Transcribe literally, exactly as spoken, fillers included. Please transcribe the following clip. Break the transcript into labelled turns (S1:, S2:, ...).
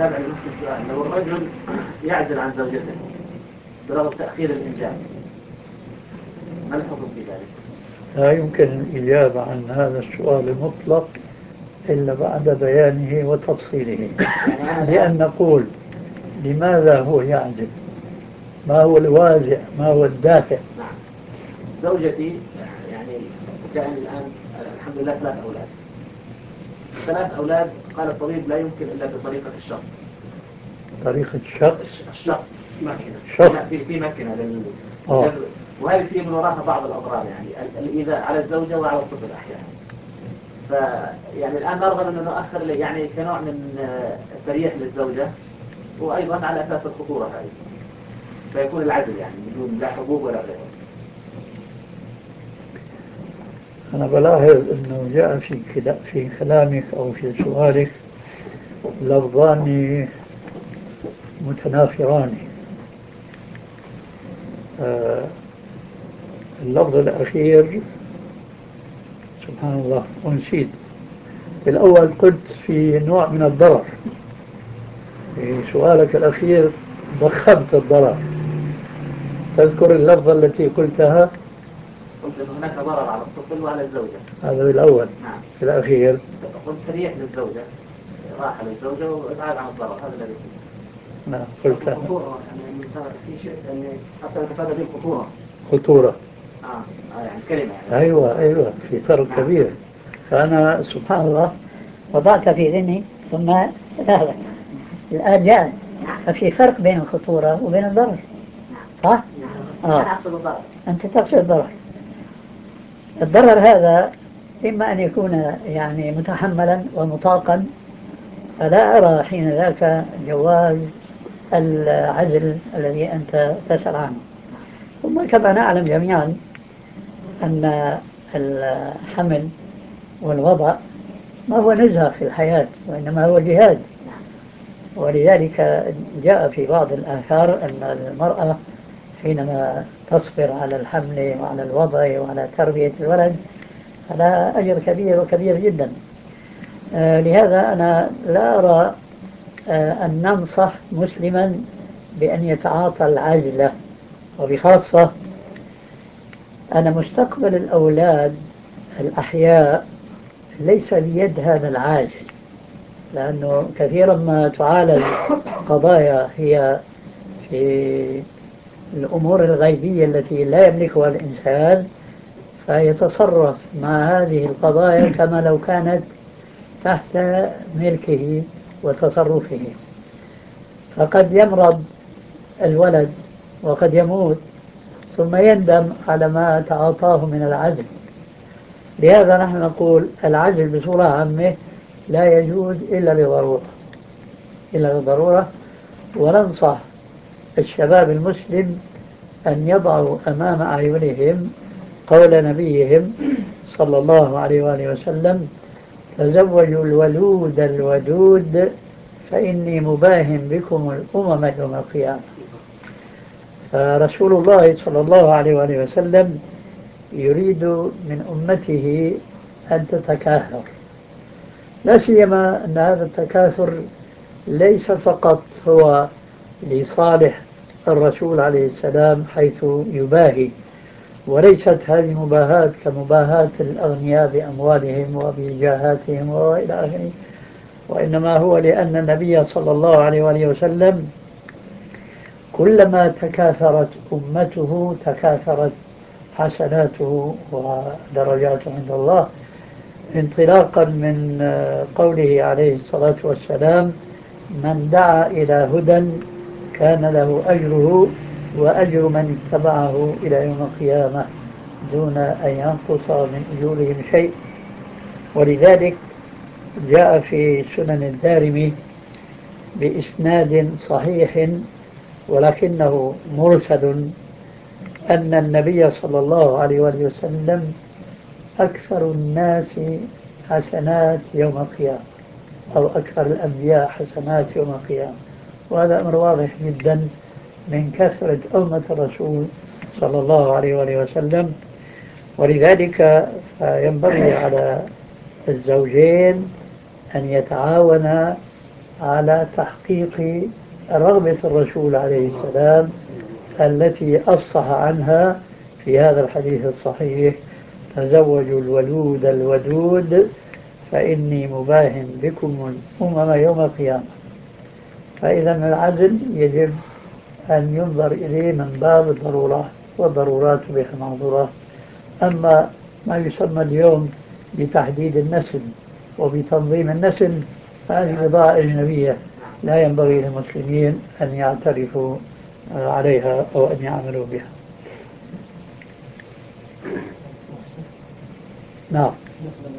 S1: تابع لنفس السؤال، لو الرجل يعزل عن زوجته برغم تأخير الإنجاب ما الحكم في ذلك؟
S2: لا يمكن الإجابة عن هذا السؤال المطلق إلا بعد بيانه وتفصيله. لأن نقول لماذا هو يعزل؟ ما هو الوازع؟ ما هو الدافع؟
S1: نعم. زوجتي يعني جاءني الآن الحمد لله ثلاث أولاد. ثلاث أولاد قال الطبيب لا يمكن إلا بطريقة الشق.
S2: طريقة الشق؟
S1: الشق ماكينة.
S2: شق.
S1: في في ماكينة لل...
S2: آه.
S1: وهذه في من وراها بعض الأضرار، يعني الإيذاء على الزوجة وعلى الطفل أحيانا. فيعني الآن نرغب أن نؤخر يعني كنوع من تريح للزوجة، وأيضا على أساس الخطورة هذه فيكون العزل يعني بدون لا حبوب ولا غيره.
S2: أنا بلاحظ أنه جاء في كلا في كلامك أو في سؤالك لفظان متنافران. آه اللفظ الأخير سبحان الله ونسيت. الأول قلت في نوع من الضرر، في سؤالك الأخير ضخمت الضرر. تذكر اللفظة التي قلتها؟
S1: قلت أن هناك ضرر على الطفل وعلى الزوجة.
S2: هذا الأول.
S1: نعم.
S2: في الأخير
S1: قلت تريح للزوجة، راحة للزوجة وإبعاد عن الضرر، هذا الذي قلت.
S2: نعم قلت
S1: الخطورة يعني الإنسان في شيء يعني حتى يتفادى به الخطورة.
S2: خطورة.
S1: آه. آه يعني كلمة يعني.
S2: أيوة أيوة في فرق نعم. كبير. فأنا سبحان الله
S3: وضعت في ذهني ثم ذهبت الآن جاء. ففي فرق بين الخطورة وبين الضرر، صح؟
S1: آه. أنا أقصد الضرر.
S3: أنت تقصد الضرر. الضرر هذا إما أن يكون يعني متحملا ومطاقا، فلا أرى حين ذاك جواز العزل الذي أنت تسأل عنه. ثم كما نعلم جميعا أن الحمل والوضع ما هو نزهة في الحياة وإنما هو جهاد، ولذلك جاء في بعض الآثار أن المرأة حينما تصبر على الحمل وعلى الوضع وعلى تربية الولد فلا أجر كبير وكبير جدا. آه لهذا أنا لا أرى آه أن ننصح مسلما بأن يتعاطى العزلة، وبخاصة أن مستقبل الأولاد الأحياء ليس بيد هذا العاجل، لأنه كثيرا ما تعالج قضايا هي في الأمور الغيبية التي لا يملكها الإنسان، فيتصرف مع هذه القضايا كما لو كانت تحت ملكه وتصرفه، فقد يمرض الولد وقد يموت ثم يندم على ما تعاطاه من العزل. لهذا نحن نقول العزل بصورة عامة لا يجوز إلا لضرورة، إلا لضرورة. وننصح الشباب المسلم أن يضعوا أمام أعينهم قول نبيهم صلى الله عليه وآله وسلم: تزوجوا الولود الودود فإني مباهم بكم الأمم يوم القيامة. فرسول الله صلى الله عليه وآله وسلم يريد من أمته أن تتكاثر، لا سيما أن هذا التكاثر ليس فقط هو لصالح الرسول عليه السلام حيث يباهي، وليست هذه مباهاة كمباهاة الأغنياء بأموالهم وبجاهاتهم وإلى آخره، وإنما هو لأن النبي صلى الله عليه وآله وسلم كلما تكاثرت أمته تكاثرت حسناته ودرجاته عند الله، انطلاقا من قوله عليه الصلاة والسلام: من دعا إلى هدى كان له أجره وأجر من اتبعه إلى يوم القيامة دون أن ينقص من أجورهم شيء. ولذلك جاء في سنن الدارمي بإسناد صحيح ولكنه مرسل أن النبي صلى الله عليه وسلم أكثر الناس حسنات يوم القيامة، أو أكثر الأنبياء حسنات يوم القيامة، وهذا أمر واضح جدا من كثرة أمة الرسول صلى الله عليه وآله وسلم. ولذلك ينبغي على الزوجين أن يتعاونا
S2: على تحقيق رغبة الرسول عليه السلام التي أفصح عنها في هذا الحديث الصحيح: تزوجوا الولود الودود فإني مباهن بكم الأمم يوم القيامة. فإذا العزل يجب أن ينظر إليه من باب الضرورات، والضرورات تبيح المحظورات. أما ما يسمى اليوم بتحديد النسل وبتنظيم النسل هذه بضاعة أجنبية لا ينبغي للمسلمين أن يعترفوا عليها أو أن يعملوا بها. نعم.